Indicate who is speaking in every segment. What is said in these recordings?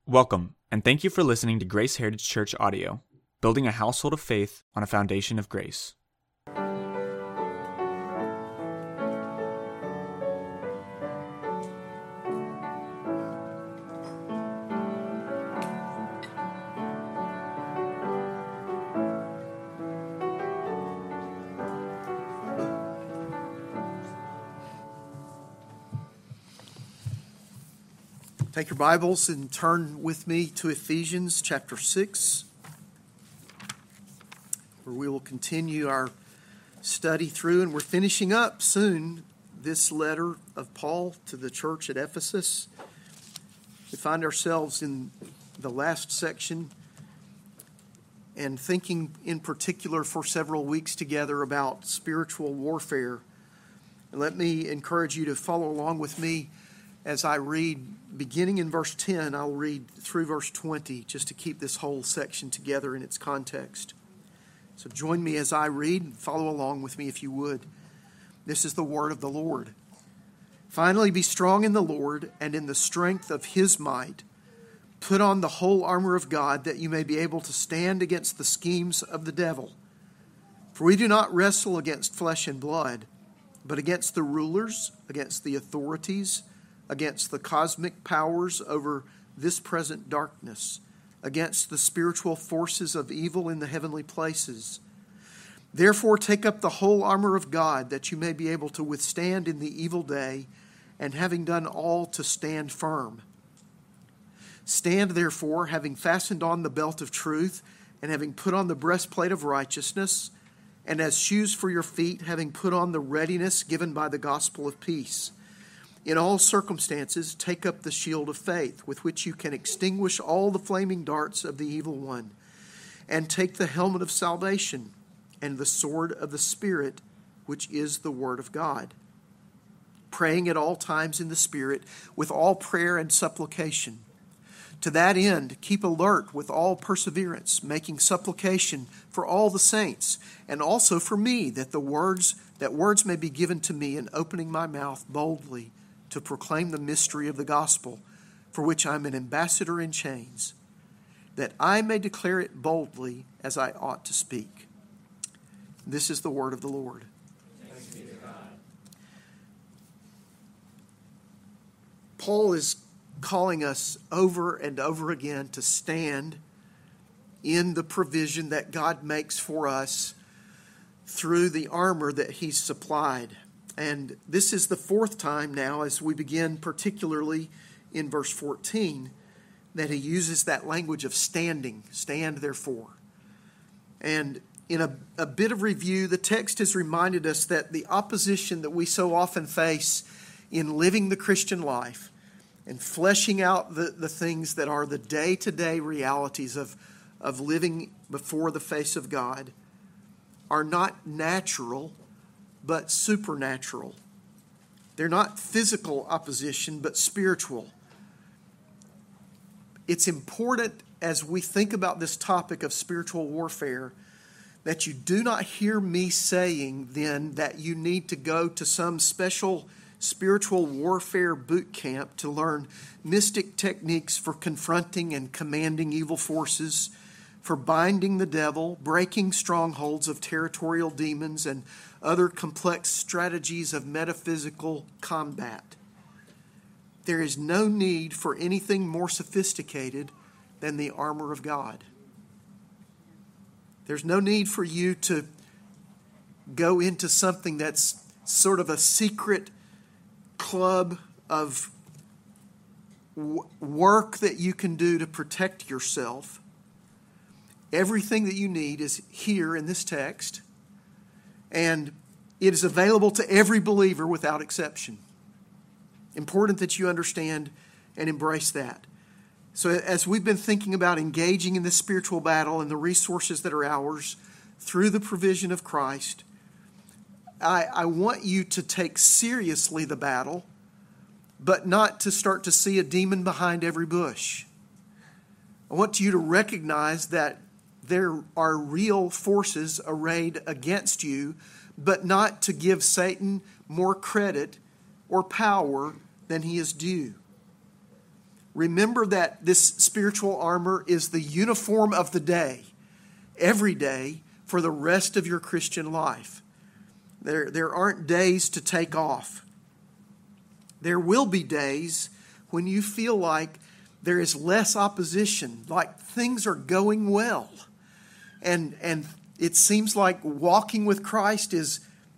Speaker 1: Welcome, and thank you for listening to Grace Heritage Church audio, building a household of faith on a foundation of grace.
Speaker 2: Take your Bibles and turn with me to Ephesians chapter 6, where we will continue our study through, and we're finishing up soon this letter of Paul to the church at Ephesus. We find ourselves in the last section and thinking in particular for several weeks together about spiritual warfare. And let me encourage you to follow along with me as I read, beginning in verse 10, I'll read through verse 20, just to keep this whole section together in its context. So join me as I read, and follow along with me if you would. This is the word of the Lord. Finally, be strong in the Lord and in the strength of His might. Put on the whole armor of God, that you may be able to stand against the schemes of the devil. For we do not wrestle against flesh and blood, but against the rulers, against the authorities, against the cosmic powers over this present darkness, against the spiritual forces of evil in the heavenly places. Therefore, take up the whole armor of God, that you may be able to withstand in the evil day, and having done all, to stand firm. Stand therefore, having fastened on the belt of truth, and having put on the breastplate of righteousness, and as shoes for your feet, having put on the readiness given by the gospel of peace. In all circumstances, take up the shield of faith, with which you can extinguish all the flaming darts of the evil one, and take the helmet of salvation and the sword of the Spirit, which is the word of God, praying at all times in the Spirit with all prayer and supplication. To that end, keep alert with all perseverance, making supplication for all the saints, and also for me, that words may be given to me in opening my mouth boldly to proclaim the mystery of the gospel, for which I am an ambassador in chains, that I may declare it boldly as I ought to speak. This is the word of the Lord.
Speaker 3: Thanks be to God.
Speaker 2: Paul is calling us over and over again to stand in the provision that God makes for us through the armor that He's supplied. And this is the fourth time now, as we begin particularly in verse 14, that he uses that language of standing. Stand therefore. And in a bit of review, the text has reminded us that the opposition that we so often face in living the Christian life and fleshing out the things that are the day-to-day realities of living before the face of God are not natural, but supernatural. They're not physical opposition, but spiritual. It's important as we think about this topic of spiritual warfare that you do not hear me saying then that you need to go to some special spiritual warfare boot camp to learn mystic techniques for confronting and commanding evil forces, for binding the devil, breaking strongholds of territorial demons, and other complex strategies of metaphysical combat. There is no need for anything more sophisticated than the armor of God. There's no need for you to go into something that's sort of a secret club of work that you can do to protect yourself. Everything that you need is here in this text, and it is available to every believer without exception. Important that you understand and embrace that. So as we've been thinking about engaging in this spiritual battle and the resources that are ours through the provision of Christ, I want you to take seriously the battle, but not to start to see a demon behind every bush. I want you to recognize that there are real forces arrayed against you, but not to give Satan more credit or power than he is due. remember that this spiritual armor is the uniform of the day, every day, for the rest of your Christian life. There aren't days to take off. There will be days when you feel like there is less opposition, like things are going well. And it seems like walking with Christ is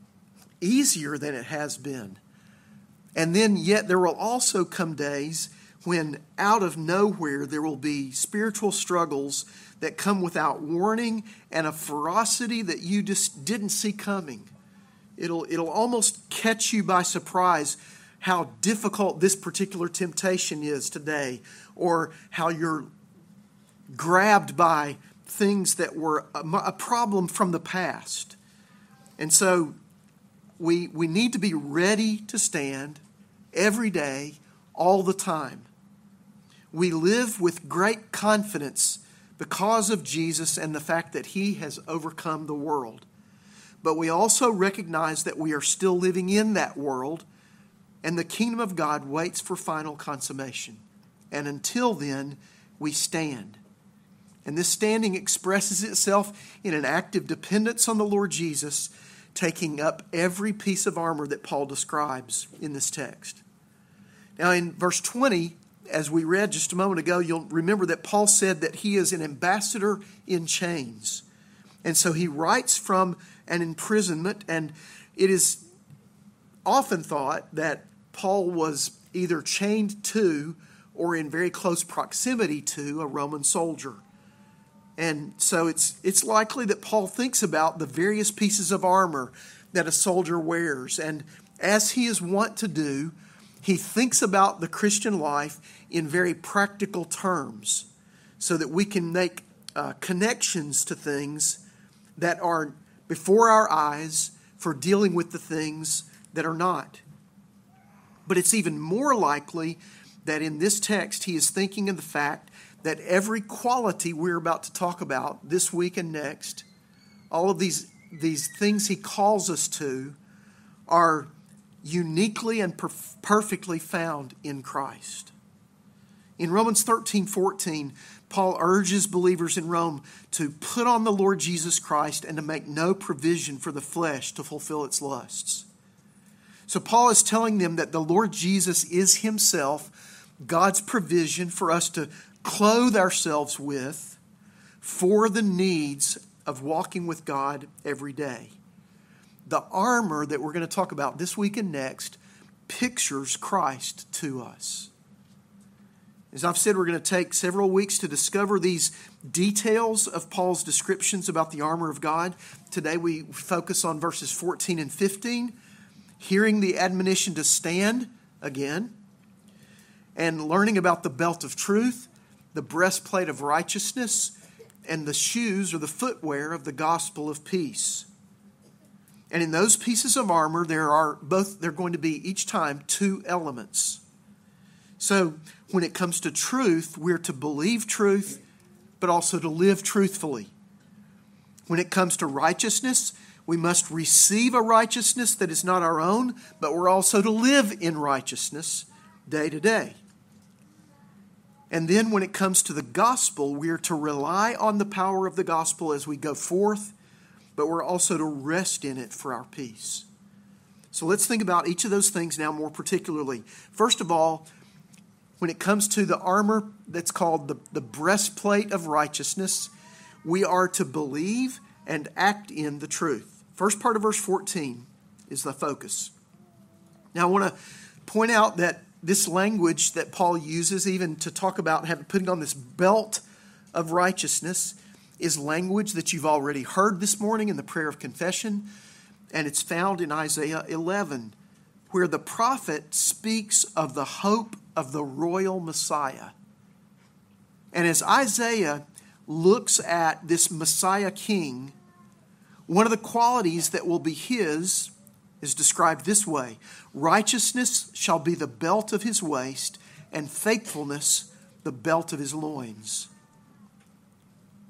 Speaker 2: easier than it has been. And then yet there will also come days when out of nowhere there will be spiritual struggles that come without warning and a ferocity that you just didn't see coming. It'll almost catch you by surprise how difficult this particular temptation is today, or how you're grabbed by things that were a problem from the past. And so we need to be ready to stand every day, all the time. We live with great confidence because of Jesus and the fact that He has overcome the world. But we also recognize that we are still living in that world, and the kingdom of God waits for final consummation. And until then, we stand. And this standing expresses itself in an active dependence on the Lord Jesus, taking up every piece of armor that Paul describes in this text. Now in verse 20, as we read just a moment ago, you'll remember that Paul said that he is an ambassador in chains. And so he writes from an imprisonment, and it is often thought that Paul was either chained to or in very close proximity to a Roman soldier. And so it's likely that Paul thinks about the various pieces of armor that a soldier wears. And as he is wont to do, he thinks about the Christian life in very practical terms so that we can make connections to things that are before our eyes for dealing with the things that are not. But it's even more likely that in this text he is thinking of the fact that every quality we're about to talk about this week and next, all of these things he calls us to, are uniquely and perfectly found in Christ. In Romans 13:14, Paul urges believers in Rome to put on the Lord Jesus Christ and to make no provision for the flesh to fulfill its lusts. So Paul is telling them that the Lord Jesus is Himself God's provision for us to clothe ourselves with for the needs of walking with God every day. The armor that we're going to talk about this week and next pictures Christ to us. As I've said, we're going to take several weeks to discover these details of Paul's descriptions about the armor of God. Today we focus on verses 14 and 15, hearing the admonition to stand again, and learning about the belt of truth, the breastplate of righteousness, and the shoes or the footwear of the gospel of peace. And in those pieces of armor, there are going to be each time two elements. So when it comes to truth, we're to believe truth, but also to live truthfully. When it comes to righteousness, we must receive a righteousness that is not our own, but we're also to live in righteousness day to day. And then when it comes to the gospel, we're to rely on the power of the gospel as we go forth, but we're also to rest in it for our peace. So let's think about each of those things now more particularly. First of all, when it comes to the armor that's called the breastplate of righteousness, we are to believe and act in the truth. First part of verse 14 is the focus. Now I want to point out that this language that Paul uses even to talk about putting on this belt of righteousness is language that you've already heard this morning in the prayer of confession, and it's found in Isaiah 11, where the prophet speaks of the hope of the royal Messiah. And as Isaiah looks at this Messiah king, one of the qualities that will be his is described this way: righteousness shall be the belt of his waist, and faithfulness the belt of his loins.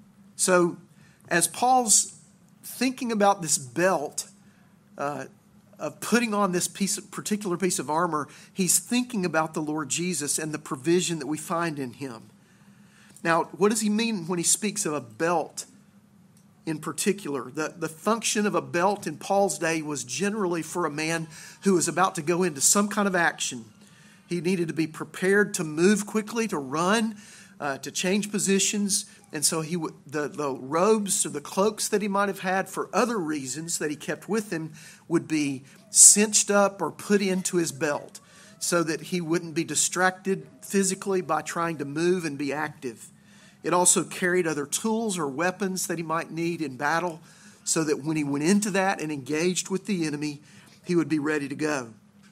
Speaker 2: So as Paul's thinking about this belt putting on this particular piece of armor, he's thinking about the Lord Jesus and the provision that we find in him. Now, what does he mean when he speaks of a belt in particular? The function of a belt in Paul's day was generally for a man who was about to go into some kind of action. He needed to be prepared to move quickly, to run, to change positions. And so the robes or the cloaks that he might have had for other reasons that he kept with him would be cinched up or put into his belt so that he wouldn't be distracted physically by trying to move and be active. It also carried other tools or weapons that he might need in battle so that when he went into that and engaged with the enemy, he would be ready to go.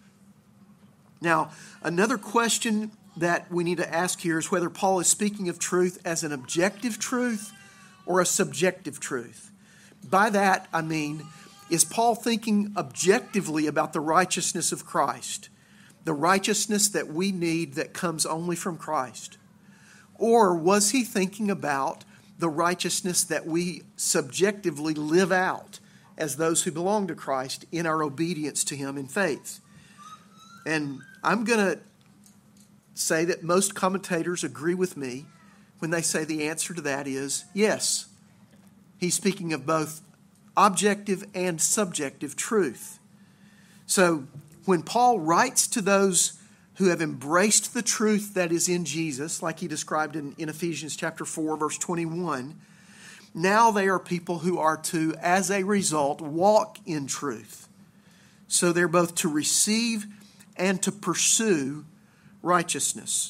Speaker 2: Now, another question that we need to ask here is whether Paul is speaking of truth as an objective truth or a subjective truth. By that, I mean, is Paul thinking objectively about the righteousness of Christ, the righteousness that we need that comes only from Christ? Or was he thinking about the righteousness that we subjectively live out as those who belong to Christ in our obedience to him in faith? And I'm going to say that most commentators agree with me when they say the answer to that is yes. He's speaking of both objective and subjective truth. So when Paul writes to those who have embraced the truth that is in Jesus, like he described in Ephesians chapter 4, verse 21, now they are people who are to, as a result, walk in truth. So they're both to receive and to pursue righteousness.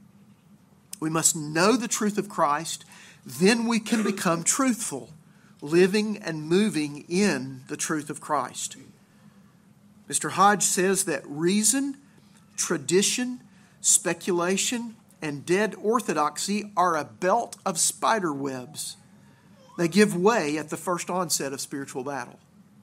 Speaker 2: We must know the truth of Christ, then we can become truthful, living and moving in the truth of Christ. Mr. Hodge says that reason, tradition, speculation, and dead orthodoxy are a belt of spider webs. They give way at the first onset of spiritual battle.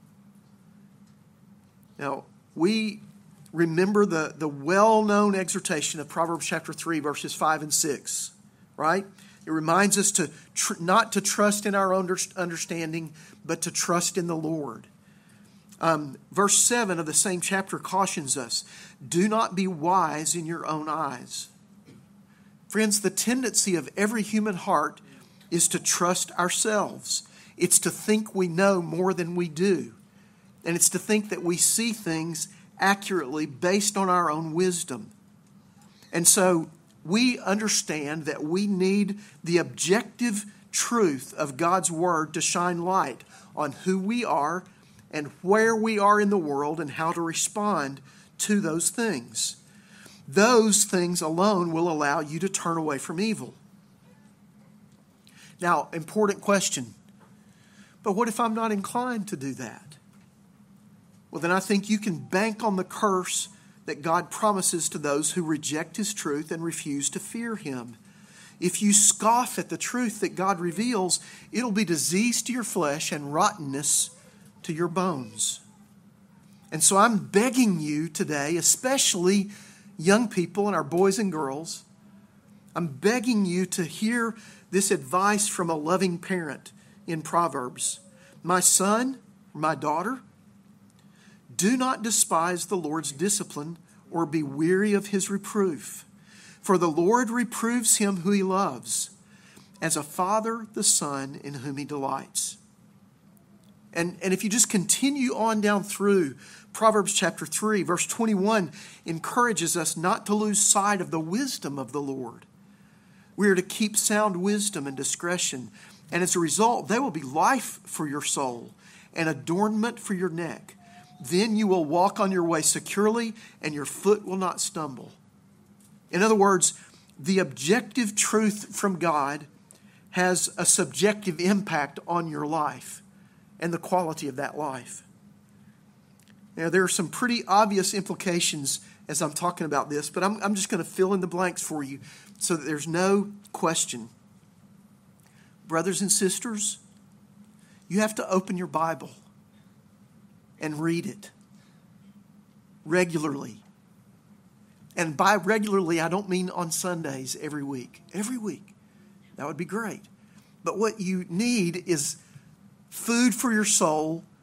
Speaker 2: Now, we remember the well-known exhortation of Proverbs chapter 3, verses 5 and 6, right? It reminds us to not to trust in our own understanding, but to trust in the Lord. Verse 7 of the same chapter cautions us, do not be wise in your own eyes. Friends, the tendency of every human heart is to trust ourselves. It's to think we know more than we do. And it's to think that we see things accurately based on our own wisdom. And so we understand that we need the objective truth of God's Word to shine light on who we are and where we are in the world and how to respond to those things. Those things alone will allow you to turn away from evil. Now, important question. But what if I'm not inclined to do that? Well, then I think you can bank on the curse that God promises to those who reject his truth and refuse to fear him. If you scoff at the truth that God reveals, it'll be disease to your flesh and rottenness to your bones. And so I'm begging you today, especially young people and our boys and girls, I'm begging you to hear this advice from a loving parent in Proverbs. My son, my daughter, do not despise the Lord's discipline or be weary of his reproof. For the Lord reproves him who he loves, as a father the son in whom he delights. And if you just continue on down through Proverbs chapter 3, verse 21 encourages us not to lose sight of the wisdom of the Lord. We are to keep sound wisdom and discretion. And as a result, they will be life for your soul and adornment for your neck. Then you will walk on your way securely and your foot will not stumble. In other words, the objective truth from God has a subjective impact on your life and the quality of that life. Now, there are some pretty obvious implications as I'm talking about this, but I'm just going to fill in the blanks for you so that there's no question. Brothers and sisters, you have to open your Bible and read it regularly. And by regularly, I don't mean on Sundays every week. Every week. That would be great. But what you need is food for your soul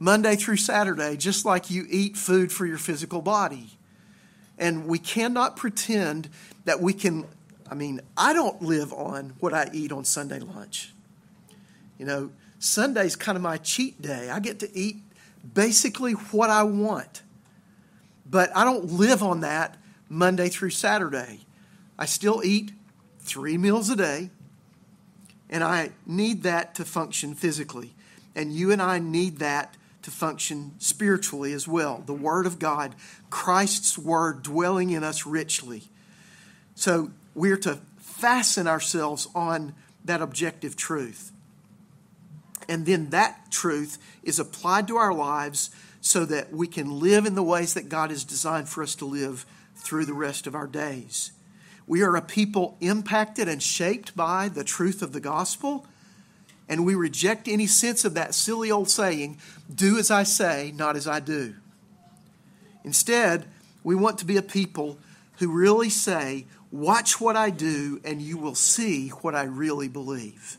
Speaker 2: Monday through Saturday, just like you eat food for your physical body. And we cannot pretend that we can, I don't live on what I eat on Sunday lunch. Sunday's kind of my cheat day. I get to eat basically what I want. But I don't live on that Monday through Saturday. I still eat 3 meals a day, and I need that to function physically. And you and I need that to function spiritually as well. The Word of God, Christ's Word dwelling in us richly. So we're to fasten ourselves on that objective truth. And then that truth is applied to our lives so that we can live in the ways that God has designed for us to live through the rest of our days. We are a people impacted and shaped by the truth of the gospel, and we reject any sense of that silly old saying, do as I say, not as I do. Instead, we want to be a people who really say, watch what I do and you will see what I really believe.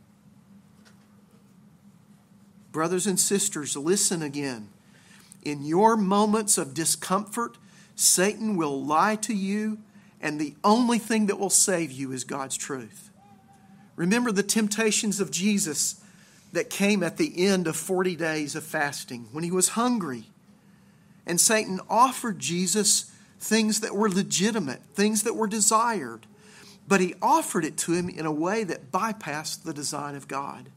Speaker 2: Brothers and sisters, listen again. In your moments of discomfort, Satan will lie to you, and the only thing that will save you is God's truth. Remember the temptations of Jesus that came at the end of 40 days of fasting when he was hungry. And Satan offered Jesus things that were legitimate, things that were desired. But he offered it to him in a way that bypassed the design of God.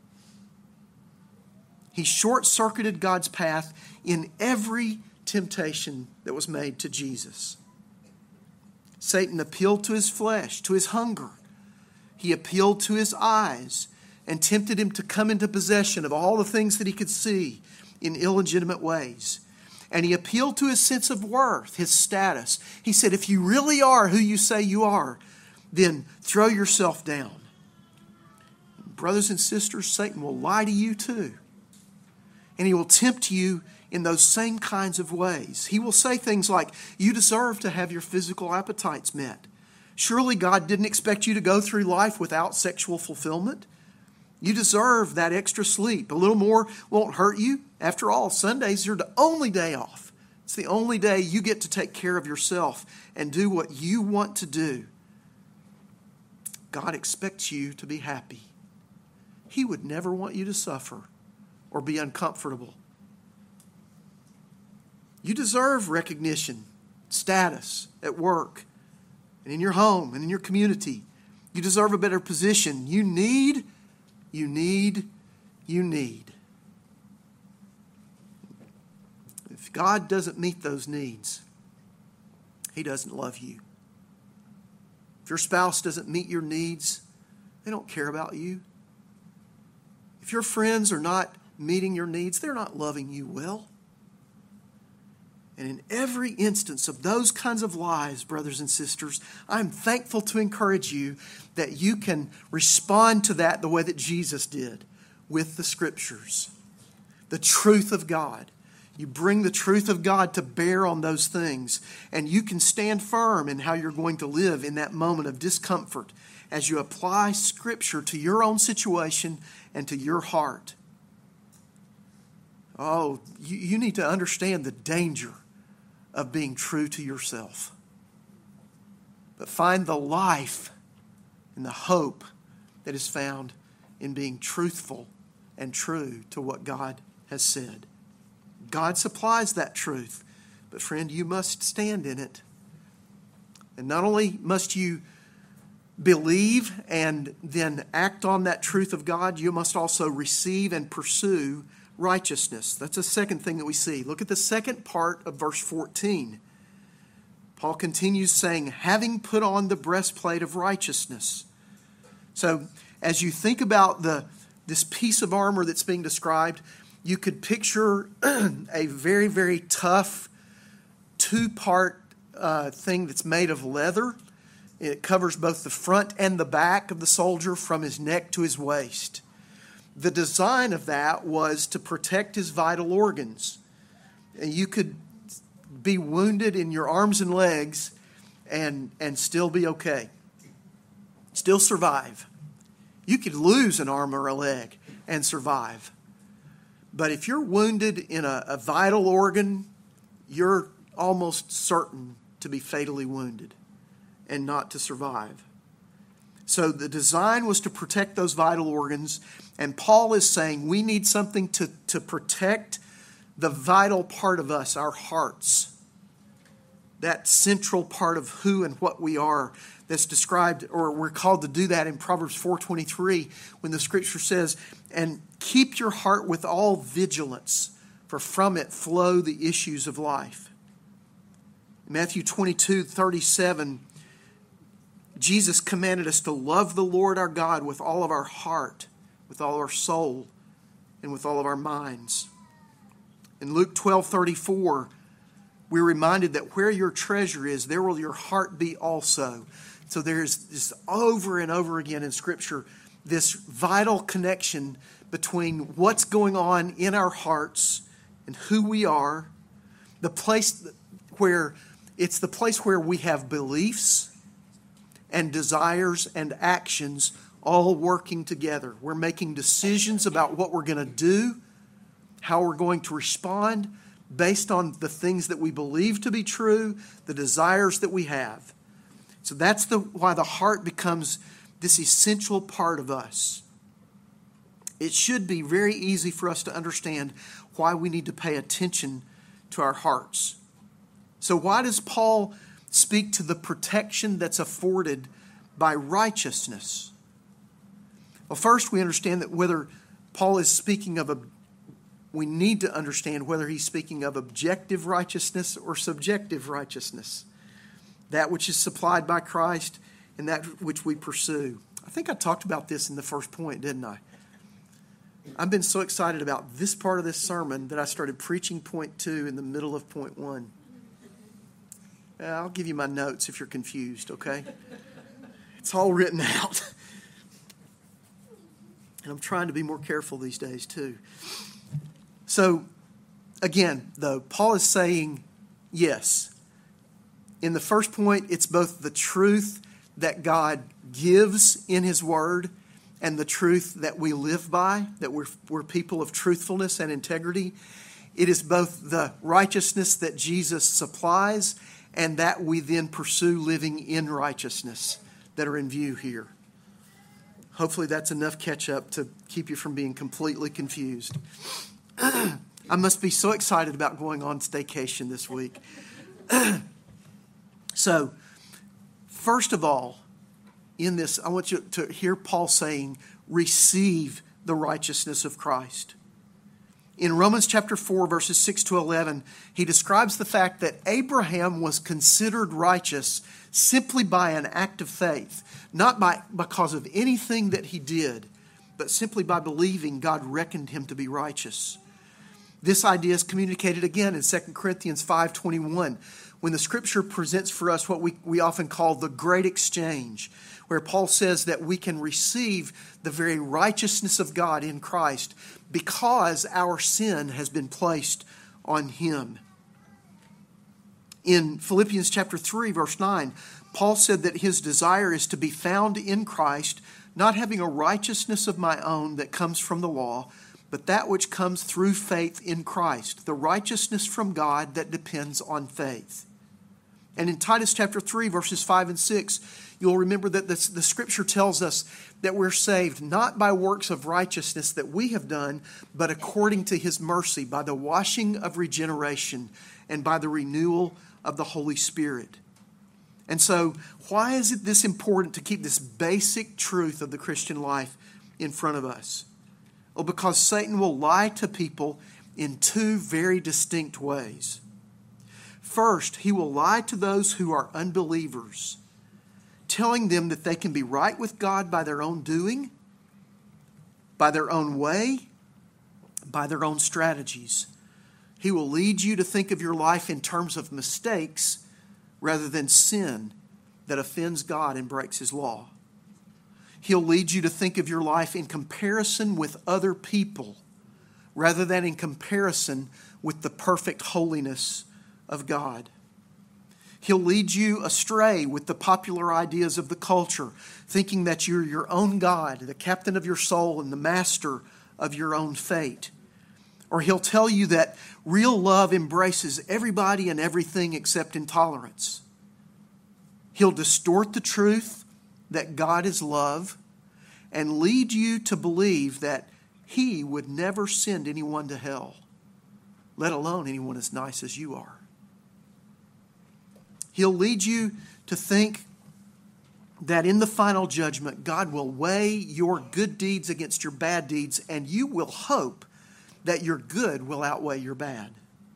Speaker 2: He short-circuited God's path in every temptation that was made to Jesus. Satan appealed to his flesh, to his hunger. He appealed to his eyes and tempted him to come into possession of all the things that he could see in illegitimate ways. And he appealed to his sense of worth, his status. He said, if you really are who you say you are, then throw yourself down. Brothers and sisters, Satan will lie to you too. And he will tempt you in those same kinds of ways. He will say things like, you deserve to have your physical appetites met. Surely God didn't expect you to go through life without sexual fulfillment. You deserve that extra sleep. A little more won't hurt you. After all, Sundays are the only day off. It's the only day you get to take care of yourself and do what you want to do. God expects you to be happy. He would never want you to suffer or be uncomfortable. You deserve recognition, status at work, and in your home, and in your community. You deserve a better position. You need. If God doesn't meet those needs, He doesn't love you. If your spouse doesn't meet your needs, they don't care about you. If your friends are not meeting your needs, they're not loving you well. And in every instance of those kinds of lies, brothers and sisters, I'm thankful to encourage you that you can respond to that the way that Jesus did, with the Scriptures, the truth of God. You bring the truth of God to bear on those things, and you can stand firm in how you're going to live in that moment of discomfort as you apply Scripture to your own situation and to your heart. Oh, you need to understand the danger of being true to yourself. But find the life and the hope that is found in being truthful and true to what God has said. God supplies that truth, but friend, you must stand in it. And not only must you believe and then act on that truth of God, you must also receive and pursue righteousness. That's the second thing that we see. Look at the second part of verse 14. Paul continues saying, having put on the breastplate of righteousness. So as you think about this piece of armor that's being described, you could picture a very, very tough two-part thing that's made of leather. It covers both the front and the back of the soldier from his neck to his waist. The design of that was to protect his vital organs. You could be wounded in your arms and legs and still be okay. Still survive. You could lose an arm or a leg and survive. But if you're wounded in a vital organ, you're almost certain to be fatally wounded and not to survive. So the design was to protect those vital organs, and Paul is saying we need something to protect the vital part of us, our hearts. That central part of who and what we are that's described, or we're called to do that in Proverbs 4:23 when the scripture says, and keep your heart with all vigilance, for from it flow the issues of life. Matthew 22:37, Jesus commanded us to love the Lord our God with all of our heart, with all our soul, and with all of our minds. In Luke 12:34, we're reminded that where your treasure is, there will your heart be also. So there's this over and over again in Scripture, this vital connection between what's going on in our hearts and who we are, the place where it's the place where we have beliefs and desires and actions all working together. We're making decisions about what we're going to do, how we're going to respond based on the things that we believe to be true, the desires that we have. So that's why the heart becomes this essential part of us. It should be very easy for us to understand why we need to pay attention to our hearts. So why does Paul speak to the protection that's afforded by righteousness? Well, first we understand that whether Paul is speaking of we need to understand whether he's speaking of objective righteousness or subjective righteousness. That which is supplied by Christ and that which we pursue. I think I talked about this in the first point, didn't I? I've been so excited about this part of this sermon that I started preaching point 2 in the middle of point 1. I'll give you my notes if you're confused, okay? It's all written out. And I'm trying to be more careful these days too. So, again, though, Paul is saying, yes. In the first point, it's both the truth that God gives in His Word and the truth that we live by, that we're people of truthfulness and integrity. It is both the righteousness that Jesus supplies and that we then pursue living in righteousness that are in view here. Hopefully that's enough catch up to keep you from being completely confused. I must be so excited about going on staycation this week. So, first of all, in this, I want you to hear Paul saying, receive the righteousness of Christ. In Romans chapter 4, verses 6 to 11, he describes the fact that Abraham was considered righteous simply by an act of faith, not because of anything that he did, but simply by believing God reckoned him to be righteous. This idea is communicated again in 2 Corinthians 5:21, when the Scripture presents for us what we often call the great exchange, where Paul says that we can receive the very righteousness of God in Christ because our sin has been placed on Him. In Philippians chapter 3, verse 9, Paul said that his desire is to be found in Christ, not having a righteousness of my own that comes from the law, but that which comes through faith in Christ, the righteousness from God that depends on faith. And in Titus chapter 3, verses 5 and 6, you'll remember that the Scripture tells us that we're saved not by works of righteousness that we have done, but according to His mercy, by the washing of regeneration and by the renewal of the Holy Spirit. And so, why is it this important to keep this basic truth of the Christian life in front of us? Well, because Satan will lie to people in two very distinct ways. First, he will lie to those who are unbelievers, telling them that they can be right with God by their own doing, by their own way, by their own strategies. He will lead you to think of your life in terms of mistakes rather than sin that offends God and breaks His law. He'll lead you to think of your life in comparison with other people rather than in comparison with the perfect holiness of God. He'll lead you astray with the popular ideas of the culture, thinking that you're your own God, the captain of your soul and the master of your own fate, Or he'll tell you that real love embraces everybody and everything except intolerance. He'll distort the truth that God is love and lead you to believe that He would never send anyone to hell, let alone anyone as nice as you are. He'll lead you to think that in the final judgment, God will weigh your good deeds against your bad deeds, and you will hope that your good will outweigh your bad.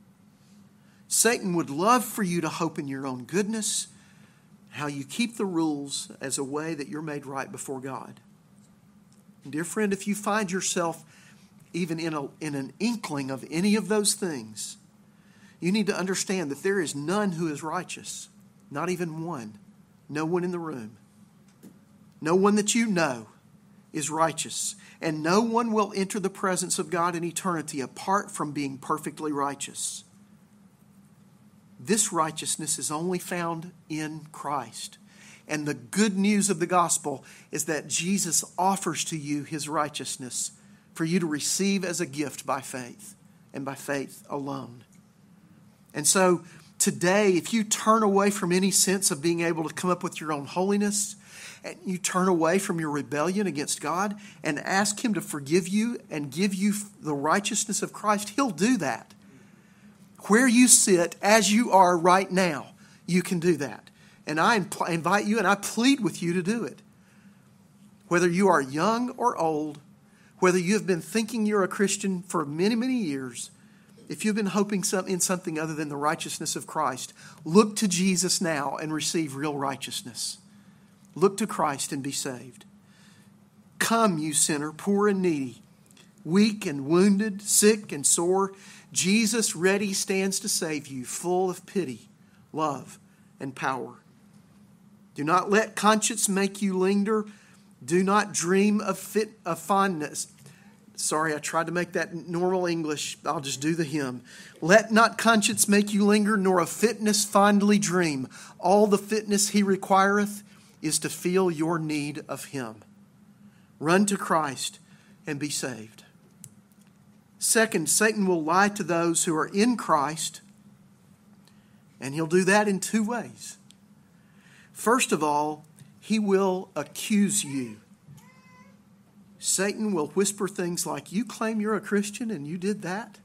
Speaker 2: Satan would love for you to hope in your own goodness, how you keep the rules as a way that you're made right before God. And dear friend, if you find yourself even in an inkling of any of those things, you need to understand that there is none who is righteous, not even one. No one in the room. No one that you know is righteous. And no one will enter the presence of God in eternity apart from being perfectly righteous. This righteousness is only found in Christ. And the good news of the gospel is that Jesus offers to you His righteousness for you to receive as a gift by faith, and by faith alone. And so today, if you turn away from any sense of being able to come up with your own holiness, and you turn away from your rebellion against God and ask Him to forgive you and give you the righteousness of Christ, He'll do that. Where you sit as you are right now, you can do that. And I invite you and I plead with you to do it. Whether you are young or old, whether you have been thinking you're a Christian for many, many years, if you've been hoping in something other than the righteousness of Christ, look to Jesus now and receive real righteousness. Look to Christ and be saved. Come, you sinner, poor and needy, weak and wounded, sick and sore. Jesus ready stands to save you, full of pity, love, and power. Do not let conscience make you linger. Do not dream of fondness. Sorry, I tried to make that normal English. I'll just do the hymn. Let not conscience make you linger, nor of fitness fondly dream. All the fitness He requireth is to feel your need of Him. Run to Christ and be saved. Second, Satan will lie to those who are in Christ, and he'll do that in two ways. First of all, he will accuse you. Satan will whisper things like, you claim you're a Christian and you did that?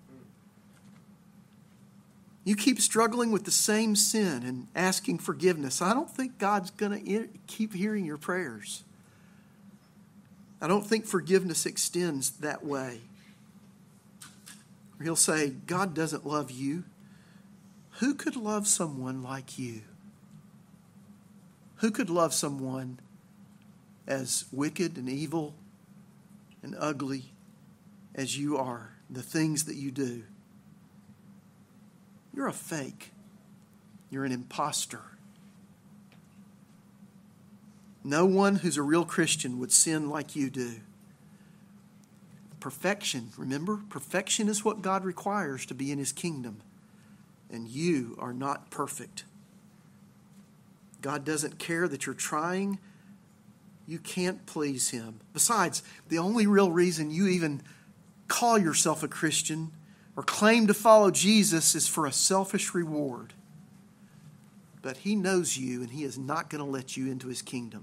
Speaker 2: You keep struggling with the same sin and asking forgiveness. I don't think God's going to keep hearing your prayers. I don't think forgiveness extends that way. Or he'll say, God doesn't love you. Who could love someone like you? Who could love someone as wicked and evil and ugly as you are, the things that you do? You're a fake. You're an imposter. No one who's a real Christian would sin like you do. Perfection, remember? Perfection is what God requires to be in His kingdom. And you are not perfect. God doesn't care that you're trying. You can't please Him. Besides, the only real reason you even call yourself a Christian or claim to follow Jesus is for a selfish reward. But He knows you, and He is not going to let you into His kingdom.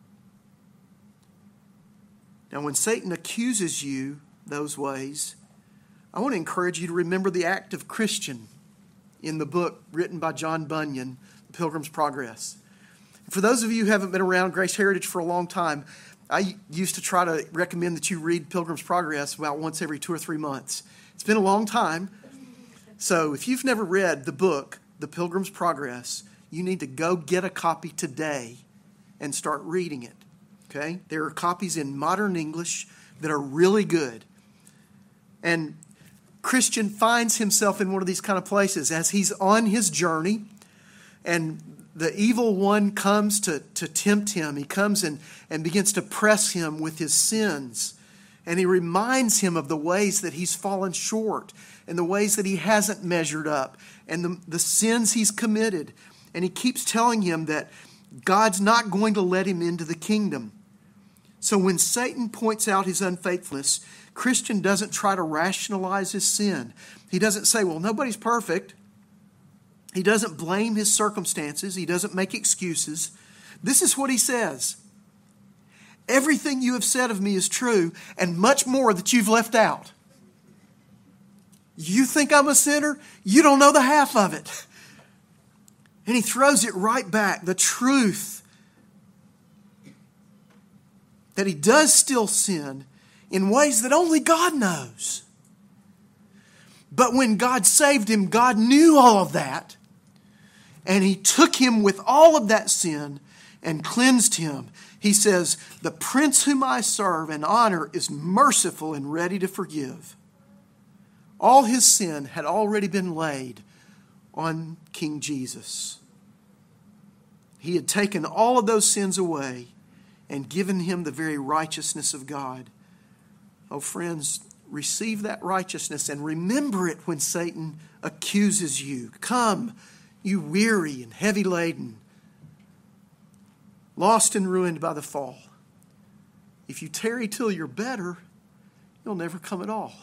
Speaker 2: Now, when Satan accuses you those ways, I want to encourage you to remember the active Christian in the book written by John Bunyan, The Pilgrim's Progress. For those of you who haven't been around Grace Heritage for a long time, I used to try to recommend that you read Pilgrim's Progress about once every 2 or 3 months. It's been a long time. So if you've never read the book, The Pilgrim's Progress, you need to go get a copy today and start reading it. Okay? There are copies in modern English that are really good. And Christian finds himself in one of these kind of places as he's on his journey, and the evil one comes to tempt him. He comes and begins to press him with his sins. And he reminds him of the ways that he's fallen short and the ways that he hasn't measured up and the sins he's committed. And he keeps telling him that God's not going to let him into the kingdom. So when Satan points out his unfaithfulness, Christian doesn't try to rationalize his sin. He doesn't say, well, nobody's perfect. He doesn't blame his circumstances. He doesn't make excuses. This is what he says. Everything you have said of me is true, and much more that you've left out. You think I'm a sinner? You don't know the half of it. And he throws it right back. The truth that he does still sin in ways that only God knows. But when God saved him, God knew all of that. And he took him with all of that sin and cleansed him. He says, the prince whom I serve and honor is merciful and ready to forgive. All his sin had already been laid on King Jesus. He had taken all of those sins away and given him the very righteousness of God. Oh, friends, receive that righteousness and remember it when Satan accuses you. Come, you weary and heavy laden, lost and ruined by the fall. If you tarry till you're better, you'll never come at all.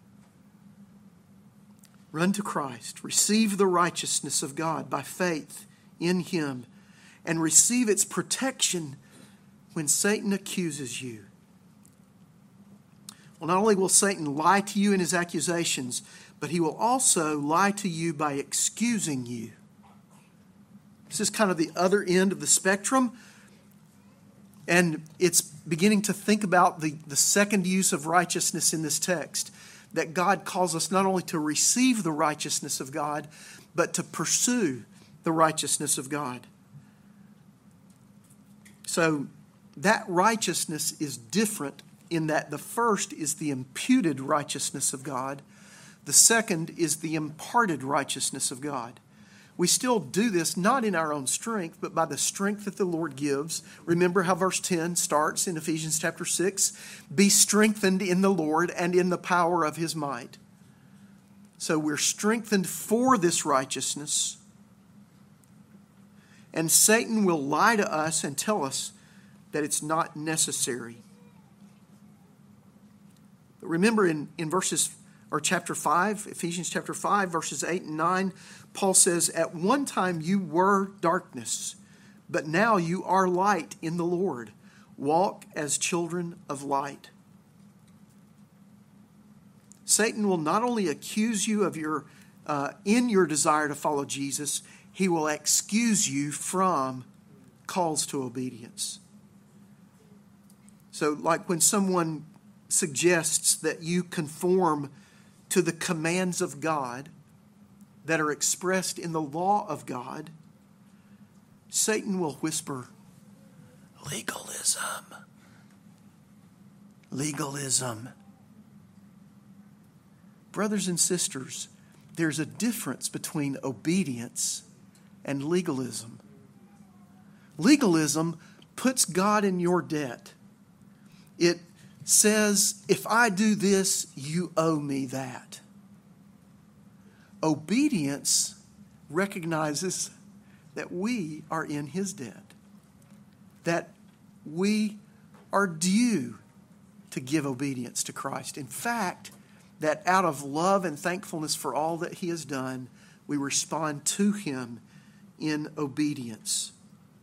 Speaker 2: Run to Christ. Receive the righteousness of God by faith in Him and receive its protection when Satan accuses you. Well, not only will Satan lie to you in his accusations, but he will also lie to you by excusing you. This is kind of the other end of the spectrum. And it's beginning to think about the second use of righteousness in this text. That God calls us not only to receive the righteousness of God, but to pursue the righteousness of God. So that righteousness is different in that the first is the imputed righteousness of God. The second is the imparted righteousness of God. We still do this not in our own strength, but by the strength that the Lord gives. Remember how verse 10 starts in Ephesians chapter 6. Be strengthened in the Lord and in the power of His might. So we're strengthened for this righteousness. And Satan will lie to us and tell us that it's not necessary. But remember in chapter 5, Ephesians chapter 5, verses 8 and 9, Paul says, at one time you were darkness, but now you are light in the Lord. Walk as children of light. Satan will not only accuse you of in your desire to follow Jesus, he will excuse you from calls to obedience. So like when someone suggests that you conform to the commands of God that are expressed in the law of God, Satan will whisper, legalism. Legalism. Brothers and sisters, there's a difference between obedience and legalism. Legalism puts God in your debt. It says, if I do this, you owe me that. Obedience recognizes that we are in His debt, that we are due to give obedience to Christ. In fact, that out of love and thankfulness for all that He has done, we respond to Him in obedience.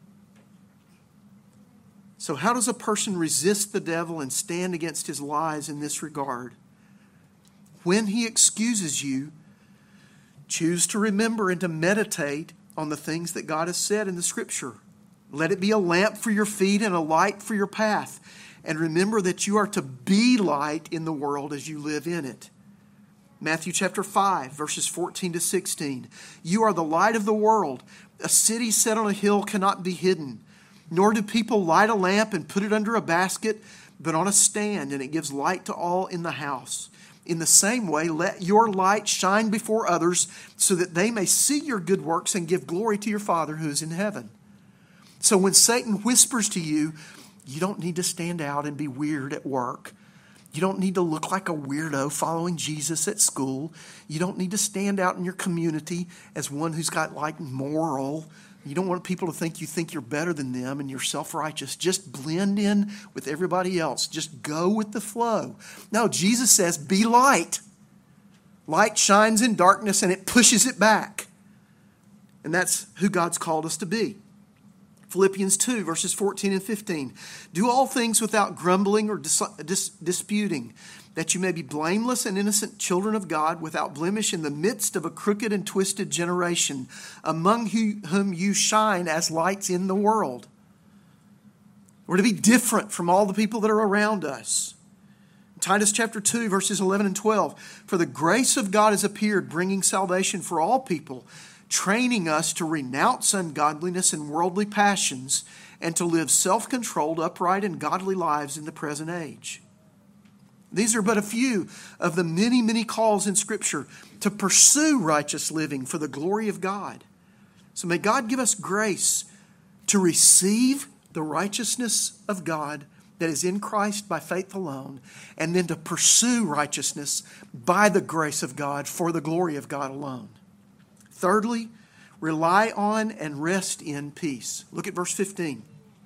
Speaker 2: So how does a person resist the devil and stand against his lies in this regard? When he excuses you, choose to remember and to meditate on the things that God has said in the Scripture. Let it be a lamp for your feet and a light for your path. And remember that you are to be light in the world as you live in it. Matthew chapter 5, verses 14 to 16. You are the light of the world. A city set on a hill cannot be hidden. Nor do people light a lamp and put it under a basket, but on a stand, and it gives light to all in the house. In the same way, let your light shine before others, so that they may see your good works and give glory to your Father who is in heaven. So when Satan whispers to you, you don't need to stand out and be weird at work. You don't need to look like a weirdo following Jesus at school. You don't need to stand out in your community as one who's got like moral You don't want people to think you think you're better than them and you're self-righteous. Just blend in with everybody else. Just go with the flow. No, Jesus says, be light. Light shines in darkness and it pushes it back. And that's who God's called us to be. Philippians 2, verses 14 and 15. Do all things without grumbling or disputing, that you may be blameless and innocent children of God, without blemish in the midst of a crooked and twisted generation, among whom you shine as lights in the world. We're to be different from all the people that are around us. Titus chapter 2, verses 11 and 12. For the grace of God has appeared, bringing salvation for all people, training us to renounce ungodliness and worldly passions, and to live self-controlled, upright, and godly lives in the present age. These are but a few of the many, many calls in Scripture to pursue righteous living for the glory of God. So may God give us grace to receive the righteousness of God that is in Christ by faith alone, and then to pursue righteousness by the grace of God for the glory of God alone. Thirdly, rely on and rest in peace. Look at verse 15.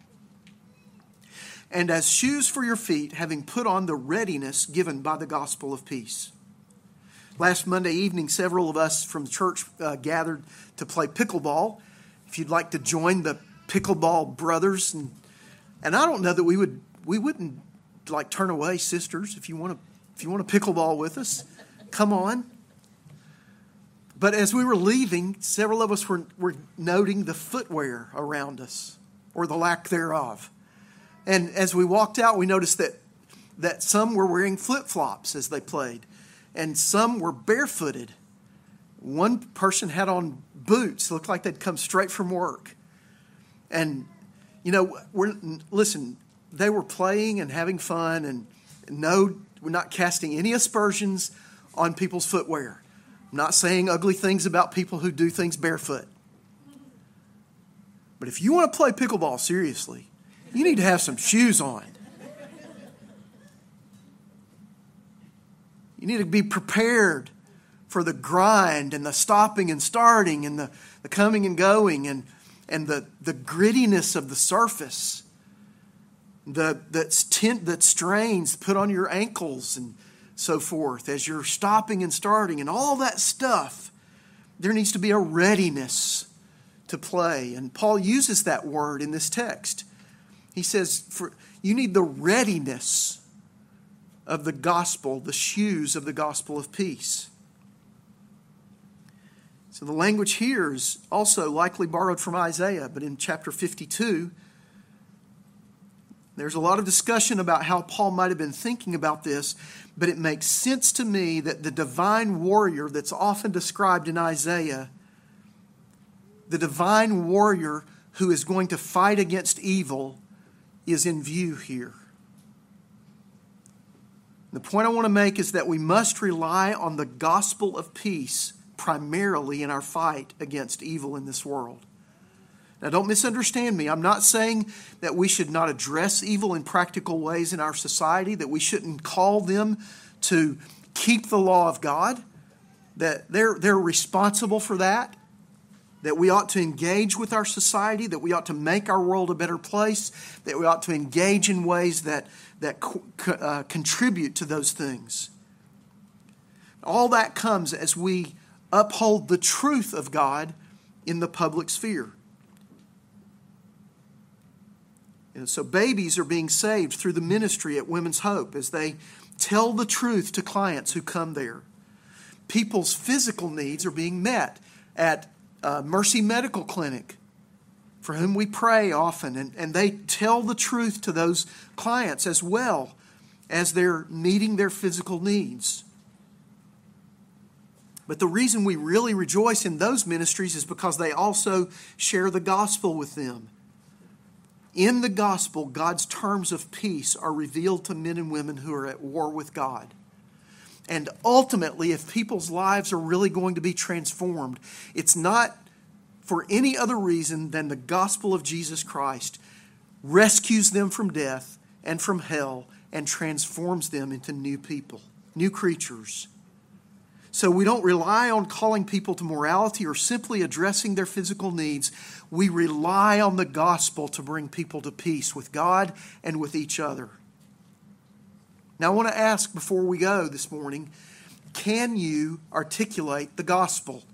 Speaker 2: And as shoes for your feet, having put on the readiness given by the gospel of peace. Last Monday evening, several of us from the church gathered to play pickleball. If you'd like to join the pickleball brothers, and I don't know that we wouldn't like turn away sisters if you want to pickleball with us, come on. But as we were leaving, several of us were noting the footwear around us, or the lack thereof. And as we walked out, we noticed that some were wearing flip-flops as they played, and some were barefooted. One person had on boots, looked like they'd come straight from work. And, listen, they were playing and having fun, and no, we're not casting any aspersions on people's footwear. I'm not saying ugly things about people who do things barefoot. But if you want to play pickleball seriously, you need to have some shoes on. You need to be prepared for the grind and the stopping and starting and the coming and going and the grittiness of the surface, that strains put on your ankles and so forth as you're stopping and starting and all that stuff. There needs to be a readiness to play. And Paul uses that word in this text. He says, you need the readiness of the gospel, the shoes of the gospel of peace. So the language here is also likely borrowed from Isaiah, but in chapter 52, there's a lot of discussion about how Paul might have been thinking about this, but it makes sense to me that the divine warrior that's often described in Isaiah, the divine warrior who is going to fight against evil, is in view here. The point I want to make is that we must rely on the gospel of peace primarily in our fight against evil in this world. Now, don't misunderstand me. I'm not saying that we should not address evil in practical ways in our society, that we shouldn't call them to keep the law of God, that they're responsible for that we ought to engage with our society, that we ought to make our world a better place, that we ought to engage in ways that contribute to those things. All that comes as we uphold the truth of God in the public sphere. And so babies are being saved through the ministry at Women's Hope as they tell the truth to clients who come there. People's physical needs are being met at Mercy Medical Clinic, for whom we pray often, and they tell the truth to those clients as well as they're meeting their physical needs. But the reason we really rejoice in those ministries is because they also share the gospel with them. In the gospel, God's terms of peace are revealed to men and women who are at war with God. And ultimately, if people's lives are really going to be transformed, it's not for any other reason than the gospel of Jesus Christ rescues them from death and from hell and transforms them into new people, new creatures. So we don't rely on calling people to morality or simply addressing their physical needs. We rely on the gospel to bring people to peace with God and with each other. Now I want to ask before we go this morning, can you articulate the gospel?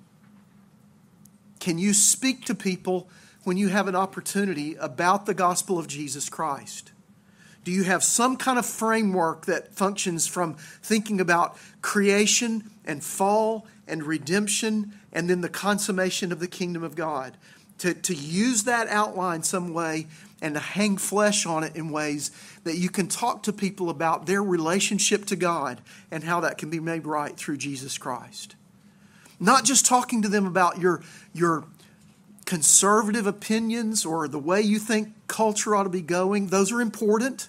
Speaker 2: Can you speak to people when you have an opportunity about the gospel of Jesus Christ? Do you have some kind of framework that functions from thinking about creation and fall and redemption and then the consummation of the kingdom of God? To use that outline some way and to hang flesh on it in ways that you can talk to people about their relationship to God and how that can be made right through Jesus Christ. Not just talking to them about your conservative opinions or the way you think culture ought to be going. Those are important.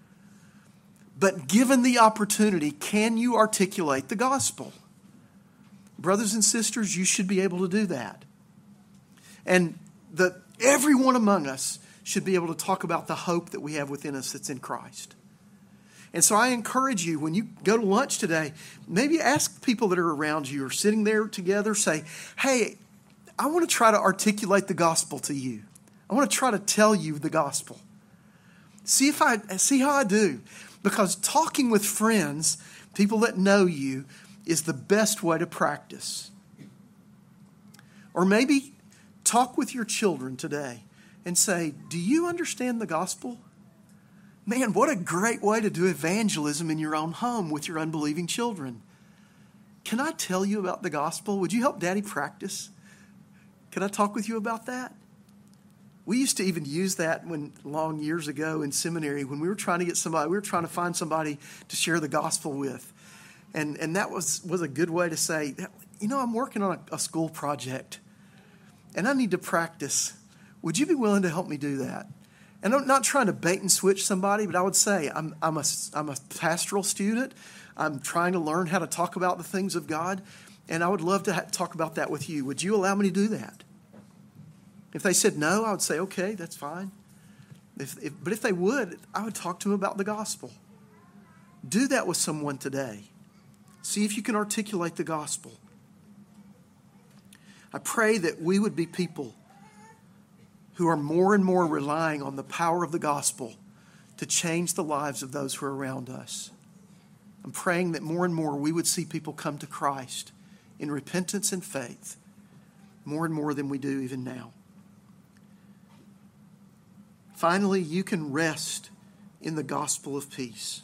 Speaker 2: But given the opportunity, can you articulate the gospel? Brothers and sisters, you should be able to do that. And everyone among us should be able to talk about the hope that we have within us that's in Christ. And so I encourage you, when you go to lunch today, maybe ask people that are around you or sitting there together, say, hey, I want to try to articulate the gospel to you. I want to try to tell you the gospel. See how I do. Because talking with friends, people that know you, is the best way to practice. Or maybe talk with your children today and say, do you understand the gospel? Man, what a great way to do evangelism in your own home with your unbelieving children. Can I tell you about the gospel? Would you help Daddy practice? Can I talk with you about that? We used to even use that long years ago in seminary when we were trying to find somebody to share the gospel with. And that was a good way to say, I'm working on a school project and I need to practice. Would you be willing to help me do that? And I'm not trying to bait and switch somebody, but I would say I'm a pastoral student. I'm trying to learn how to talk about the things of God, and I would love to talk about that with you. Would you allow me to do that? If they said no, I would say, okay, that's fine. But if they would, I would talk to them about the gospel. Do that with someone today. See if you can articulate the gospel. I pray that we would be people who are more and more relying on the power of the gospel to change the lives of those who are around us. I'm praying that more and more we would see people come to Christ in repentance and faith, more and more than we do even now. Finally, you can rest in the gospel of peace.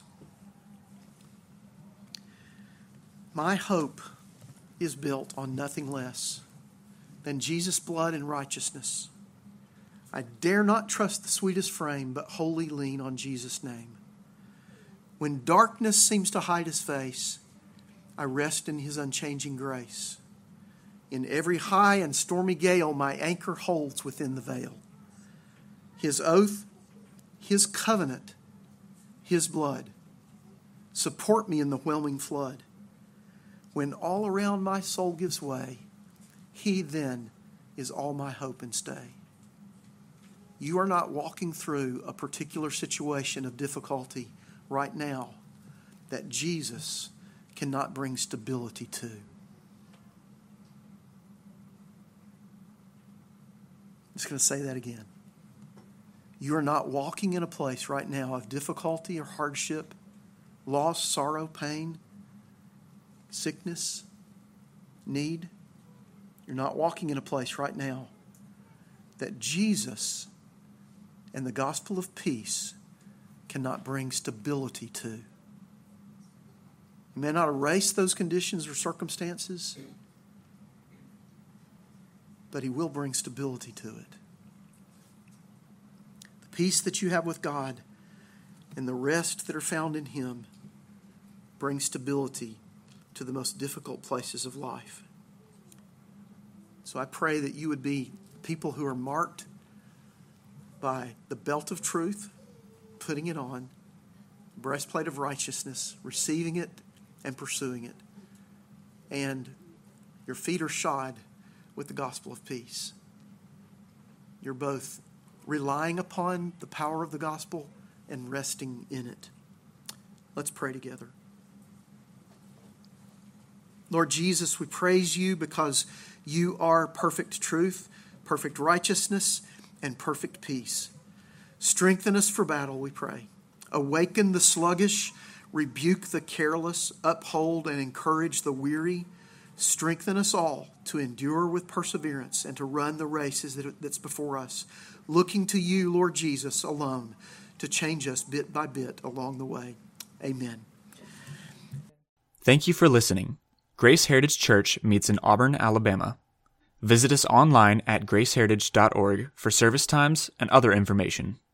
Speaker 2: My hope is built on nothing less than Jesus' blood and righteousness. I dare not trust the sweetest frame, but wholly lean on Jesus' name. When darkness seems to hide his face, I rest in his unchanging grace. In every high and stormy gale, my anchor holds within the veil. His oath, his covenant, his blood support me in the whelming flood. When all around my soul gives way, he then is all my hope and stay. You are not walking through a particular situation of difficulty right now that Jesus cannot bring stability to. I'm just going to say that again. You are not walking in a place right now of difficulty or hardship, loss, sorrow, pain, sickness, need. You're not walking in a place right now that Jesus and the gospel of peace cannot bring stability to. He may not erase those conditions or circumstances, but he will bring stability to it. The peace that you have with God and the rest that are found in him bring stability to the most difficult places of life. So I pray that you would be people who are marked by the belt of truth, putting it on, breastplate of righteousness, receiving it and pursuing it. And your feet are shod with the gospel of peace. You're both relying upon the power of the gospel and resting in it. Let's pray together. Lord Jesus, we praise you because you are perfect truth, perfect righteousness, and perfect peace. Strengthen us for battle, we pray. Awaken the sluggish, rebuke the careless, uphold and encourage the weary. Strengthen us all to endure with perseverance and to run the races that's before us, looking to you, Lord Jesus, alone to change us bit by bit along the way. Amen.
Speaker 1: Thank you for listening. Grace Heritage Church meets in Auburn, Alabama. Visit us online at graceheritage.org for service times and other information.